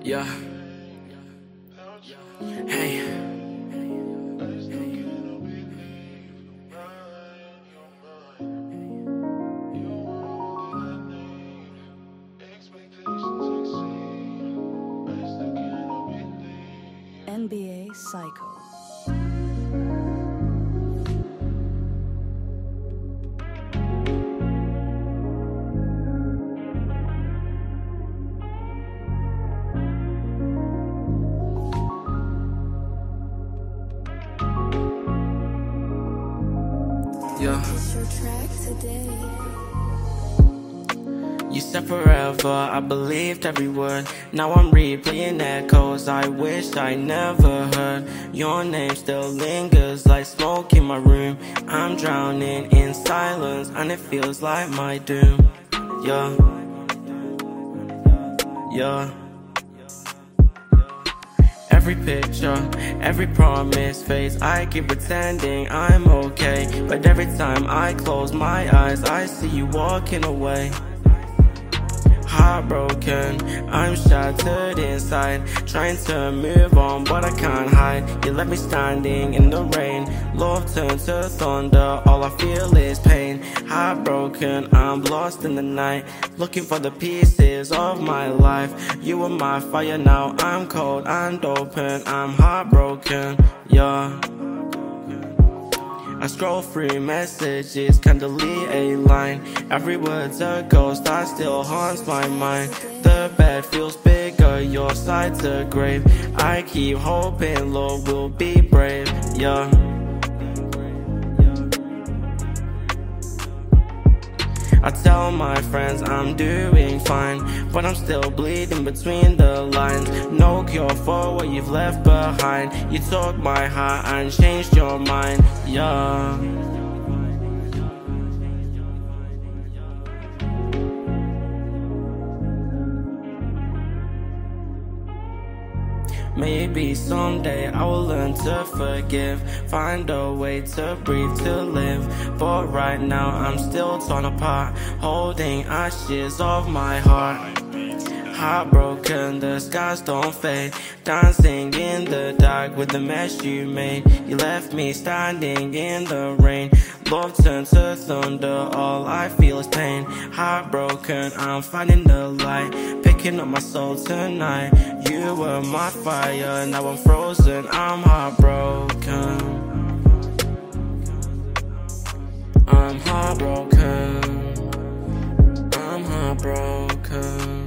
Yeah. Hey. NBA Psycho. Yeah. You said forever, I believed every word. Now I'm replaying echoes I wish I never heard. Your name still lingers like smoke in my room. I'm drowning in silence and it feels like my doom. Yeah. Yeah. Every picture, every promise fades. I keep pretending I'm okay, but every time I close my eyes I see you walking away. Heartbroken, I'm shattered inside, trying to move on but I can't hide. You left me standing in the rain, love turned to thunder, all I feel is pain. Heartbroken, I'm lost in the night, looking for the pieces of my life. You were my fire, now I'm cold and open, I'm heartbroken, yeah. I scroll through messages, can't delete a line. Every word's a ghost that still haunts my mind. The bed feels bigger, your side's a grave. I keep hoping Lord will be brave, yeah. I tell my friends I'm doing fine, but I'm still bleeding between the lines. No cure for what you've left behind. You took my heart and changed your mind, yeah. Maybe someday I will learn to forgive, find a way to breathe, to live. But right now I'm still torn apart, holding ashes of my heart. Heartbroken, the skies don't fade, dancing in the dark with the mess you made. You left me standing in the rain, love turned to thunder, all I feel is pain. Heartbroken, I'm finding the light, picking up my soul tonight. You were my fire, now I'm frozen, I'm heartbroken. I'm heartbroken. I'm heartbroken.